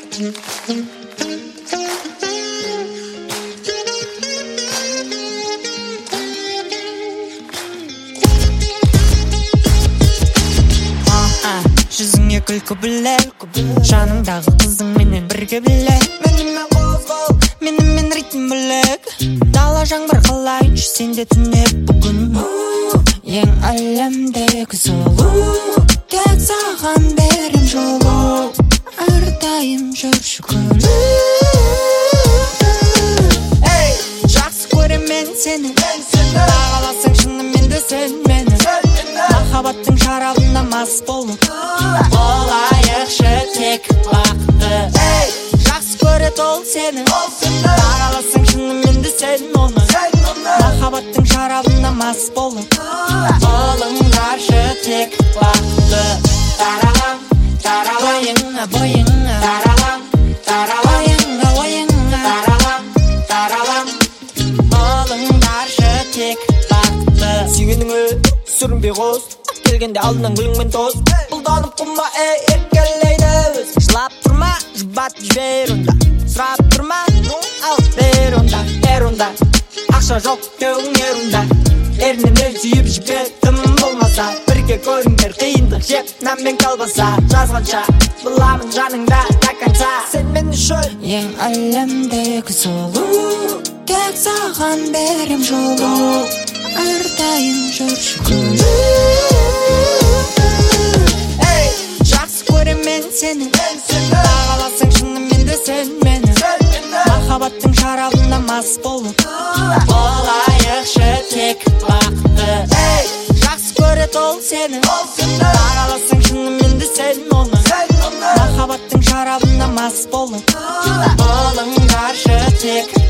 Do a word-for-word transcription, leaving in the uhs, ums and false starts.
Жүзіңе күлкі біле, жаныңдағы қызың менен бірге біле. Менімен қозғал, менімен ритм білек. Дала жаңбыр қалайыншы сенде түнеп бүгін. Ең әлемдегі сұлу, тек саған берем жолу. Әрдайым жүрші күн. Эй, жақсы көрем мен сені, бағаласаң шынымен де сен мені. Махаббаттың шарабына мас болып болайықшы тек бақты. Эй, жақсы көрет ол сені, бағаласаң шынымен де сен оны. Махаббаттың шарабына мас болып болыңдаршы тек бақты. Таралам, таралам, ойыңа, бойыңа. Таралам, таралам, ойыңа, ойыңа. Таралам, таралам, болыңдаршы тек бақты. Сүйгеніңе сүрінбей қос, келгенде алдынан гүліңмен тос. Бұлданып құмма, эй, еркелейді өз. Жылап тұрма, жұбат жібер онда. Сұрап тұрма, ал бер онда. Ер онда, ақша жоқ кеуің ер онда. Ерінен ел сүйіп жібеттім болмаса. Бірге көріңдер қиындық жеп, нәммен қалбаса. Жазғанша, бұламын жаныңда тақанса. Сен мен үшін ең әлемдегі сұлу, тек саған берем жолу. Әрдайым жүрші күн. Эй, жақсы көрем мен сені, бағаласаң шынымен де сен мені. Махаббаттың шарабына мас болып болайықшы тек бақты. эй, жақсы көрет ол сені, бағаласаң шынымен де сен оны. Махаббаттың шарабына мас болып болыңдаршы тек